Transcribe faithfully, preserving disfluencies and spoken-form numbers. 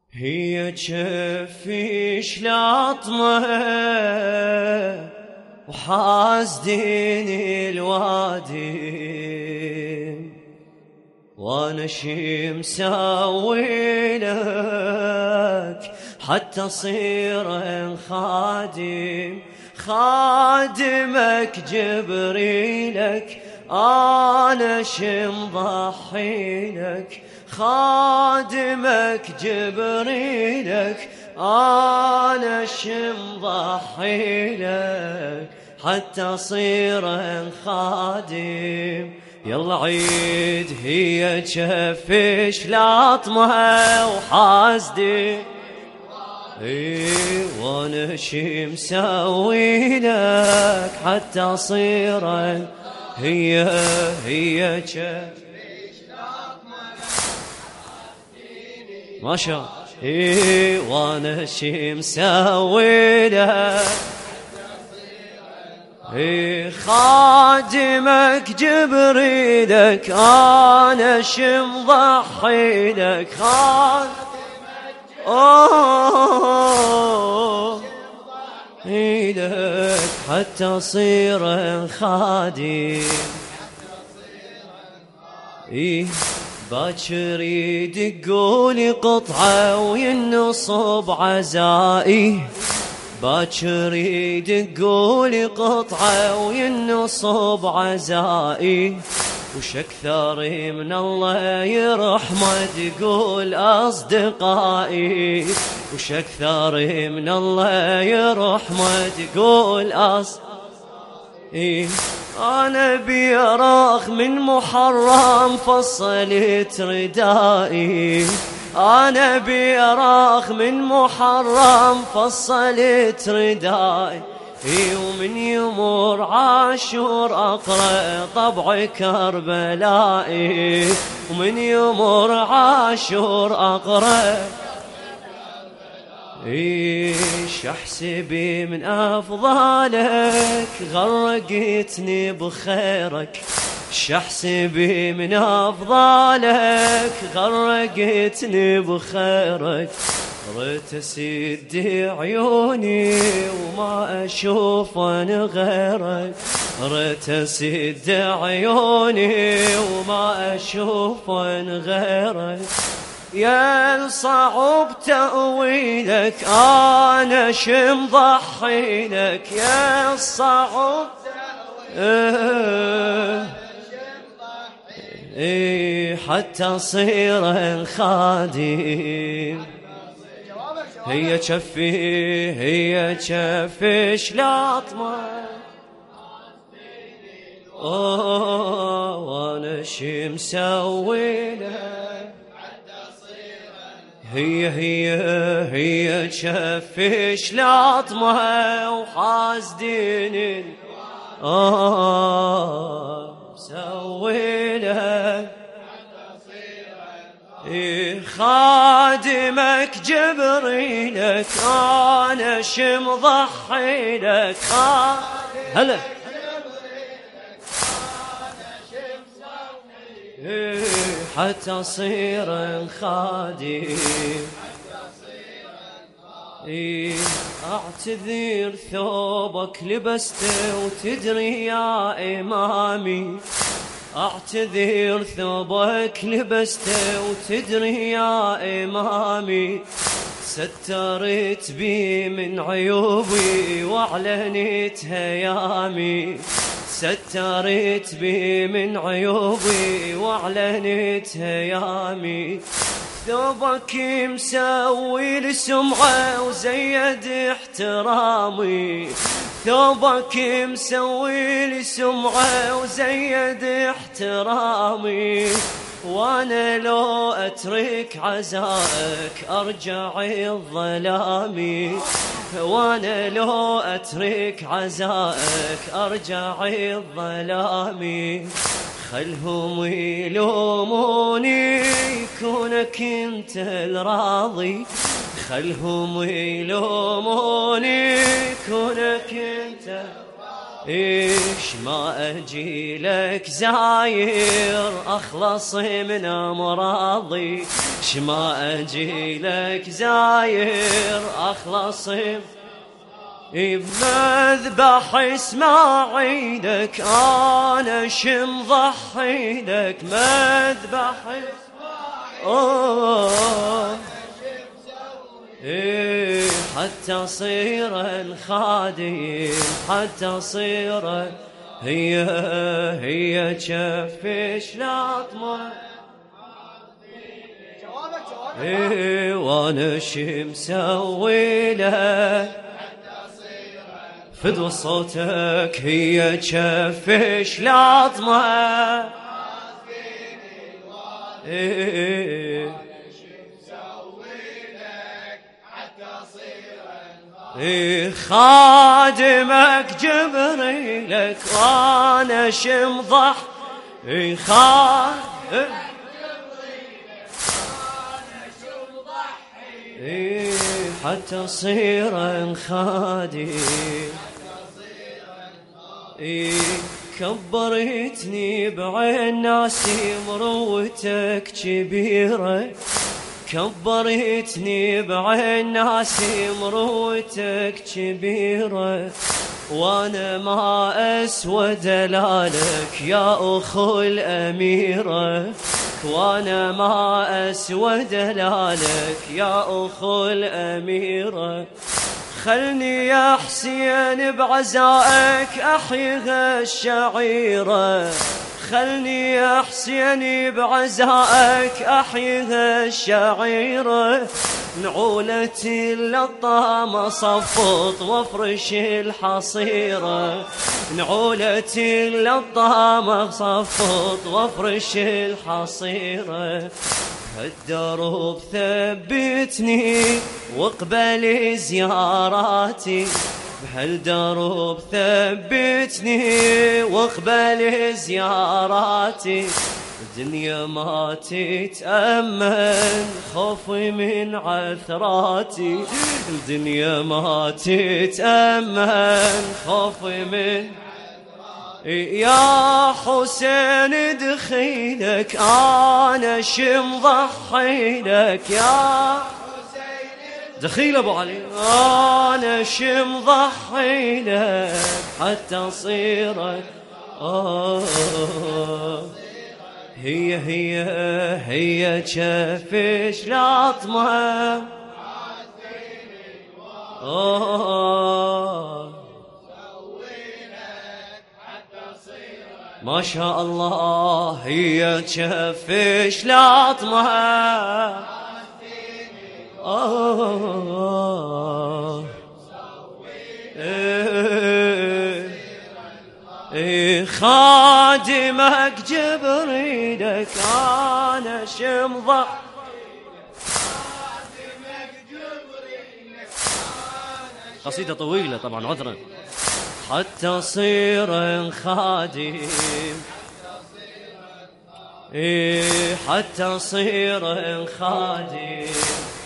هي جفيش لاطمة وحاسدين الوادي، وانا شي مسوي لك حتى اصير خادم خادمك جبريلك، انا شي مضحي لك خادمك جبريلك، انا شي مضحي لك حتى اصير خادم. يلا عيد هي جفش لاطمها وحاسدي، اي وانا شي مسوي لك حتى اصير هي هي جفش لاطمها وحاسديني ما شاء اي وانا شي مسوي لك اي خادمك جبريلك، انا شي مضحي لك خادمك جبريلك لك حتى اصير خادم. ايه باكر يدقولي قطعه وينصب عزائي، باكر يدقولي قطعه وينصب عزائي، وش اكثر من الله يرحمه تقول اصدقائي، وش اكثر من الله يرحمه تقول اصدقائي. انا بيراخ من محرم فصلت ردائي، انا بيراخ من محرم فصلت ردائي، ومن يمر عاشور اقرا طبع كربلائي، ومن يمر عاشور اقرا ايش احسبي من افضالك غرقتني بخيرك، شحسبي من افضالك غرقتني بخيرك، ريت اسد عيوني وما اشوف انا غيرك، ريت اسد عيوني وما اشوف انا غيرك. يا صعب تأويلك انا شي مضحي لك، يا صعب تأويلك ايه حتى اصير خادم. هي جفي هي جفش لاطمه اوه وانا شي مسوي لك، هي هي هي جفش لاطمه وحاسدين اوه مسوي لك إيه خادمك جبريلك، انا شي مضحي لك هلا إيه حتى اصير خادم. إيه اعتذر ثوبك لبسته وتدري يا امامي، اعتذر ثوبك لبسته وتدري يا امامي، سترت بي من عيوبي واعلنت هيامي، سترت بي من عيوبي واعلنت هيامي، ثوبك مسوي لسمعه وزيد احترامي، ثوبك مسوي لسمعه وزيد احترامي، وانا لو اترك عزائك ارجع الظلامي، وانا لو اترك عزائك ارجع الظلامي، خلهم يلوموني كونك انت الراضي، خلهم يلوموني كونك انت إيش ما أجي لك زاير أخلص من أمراضي، إيش ما أجي لك زاير أخلص بمذبح إسماعيلك أنا شم ضحي لك مذبح إسماعيلك إيه حتى صير خادم حتى صير هي هي جفش لاطمة إيه وانا شي مسوي لك فدوى صوتك هي جفش لاطمة إيه إيه خادمك جبريلك وانا شمضح إيه خادمك جبريلك وانا شمضح إيه حتى صير خادم إيه كبرتني بعين ناسي مروتك كبيرة كبرتني بعين ناسي مروتك كبيرة وانا ما اسوى دلالك يا اخو الاميرة وانا ما اسوى دلالك يا اخو الاميرة خلني يا حسين بعزائك احييها الشعيرة خلني يا حسين بعزائك احييها الشعيرة نعولتي اللطامة صفط وافرش الحصيرة نعولتي اللطامة صفط وافرش الحصيرة هالدرب ثبتني واقبل زياراتي بهالدرب ثبتني واقبل زياراتي الدنيا ما تتأمن خوفي من عثراتي الدنيا ما تتأمن خوفي من يا حسين دخيلك انا شم ضحيلك يا دخيل ابو علي انا شم ضحيلك حتى صيرك آه هي هي هي جفش لاطمة آه ما شاء الله هي جفش لاطمة آه إيه إيه خادمك جبريلك أنا شمضة قصيدة طويلة طبعا عذرا حتى صير خادم إيه حتى صير خادم